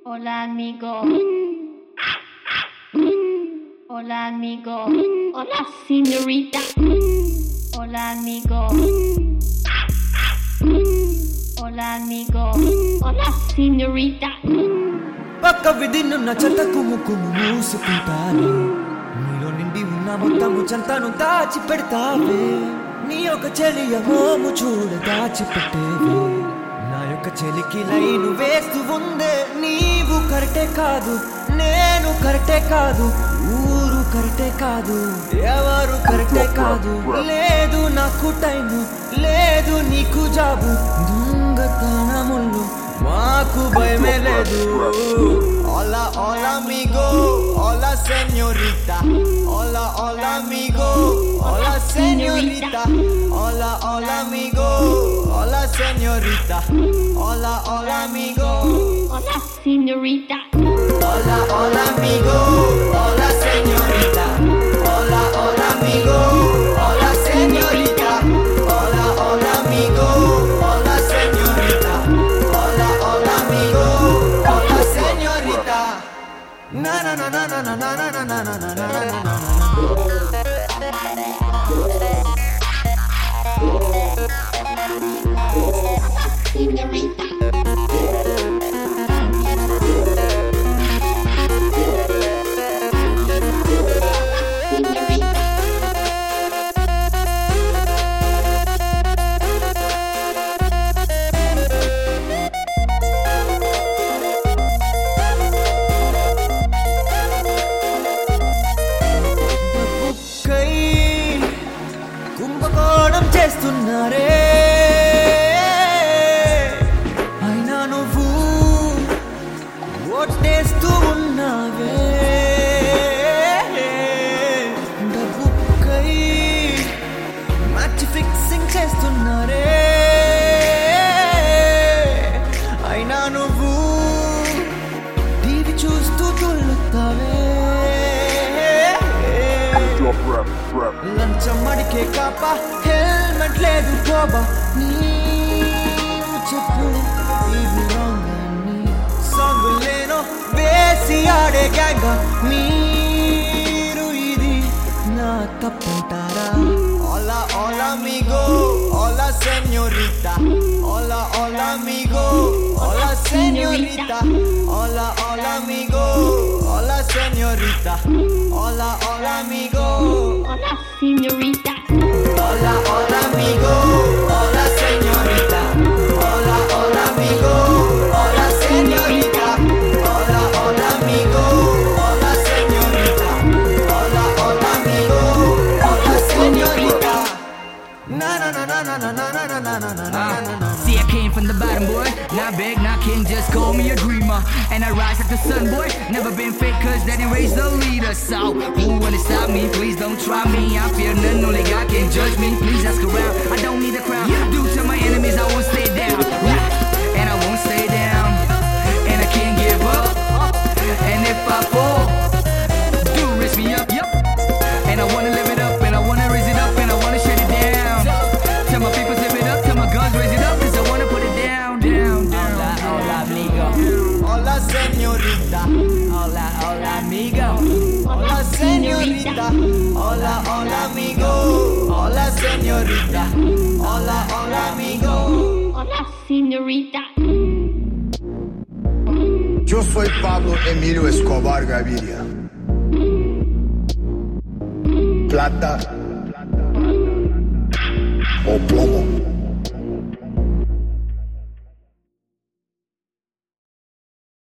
Hola amigo. Hola amigo. Hola señorita. Hola amigo. Hola amigo. Hola señorita. పక్క విధినున్న చెంతకు ముక్కును మూసుకుంటాను నీలో నిండి ఉన్న మొత్తము చెంతను దాచి పెడతావే నీ యొక్క చెలియ మోము చూడ దాచి పెట్టేవే నా యొక్క చెలికి లైను వేస్తూ ఉందే నీవు కరెక్టే కాదు నేను కరెక్టే కాదు ఊరు కరెక్టే కాదు ఎవరు కరెక్టే కాదు లేదు నాకు టైము లేదు నీకు జాబు దొంగతనములు మాకు భయమే లేదు Hola, hola amigo, hola señorita Hola, hola amigo, hola señorita Hola, hola amigo, hola señorita Hola, hola amigo, hola señorita Hola, hola amigo, hola señorita Hola, hola amigo, hola señorita Hola, hola amigo, hola señorita Hola, hola amigo, hola señorita Na na na na na na na na na na na na na señorita. కుంభకోణం చేస్తున్నారే అయినా నువ్వు ఓటేస్తూ ఉన్నావే డబ్బుకై match fixing చేస్తున్నారే అయినా నువ్వు TV చూస్తూ తుల్లుతావే లంచం అడికే కాప హెల్మెట్ లేదు కోబా నీవు చెప్పు ఇది రాంగ్ అని సాంగ్ లేనో వేసి ఆడే గ్యాంగ్ మీరు ఇది నా తప్పంటారా Hola, hola amigo, hola señorita Hola, hola amigo, hola señorita Hola, hola amigo, hola señorita Hola, hola amigo Hola señorita. Hola, hola amigo, hola señorita Hola, hola amigo, hola señorita Hola, hola amigo, hola señorita Hola, hola amigo, hola señorita Na na na na na na na na na na na na See, I came from the bottom, boy. Not big, not king, just call me a dreamer. And I rise like the sun, boy. Never been fake, cause daddy raised the leader. So, who wanna stop me? Please don't try me. I fear none, only God can judge me. Please ask around, I don't need a crown. Due to my enemies, I won't stay down. And I won't stay down. And I can't give up. And if I fall, do raise me up, yup. And I wanna live it up, and I wanna raise it up, and I wanna shut it down. Tell my people live it up, tell my guns raise it up, cause I wanna put it down, down, down. Hola, hola amigo. Hola señorita Hola, hola amigo. Hola señorita Hola, hola amigo Hola señorita Hola, hola amigo Hola señorita. Yo soy Pablo Emilio Escobar Gaviria. Plata o plomo.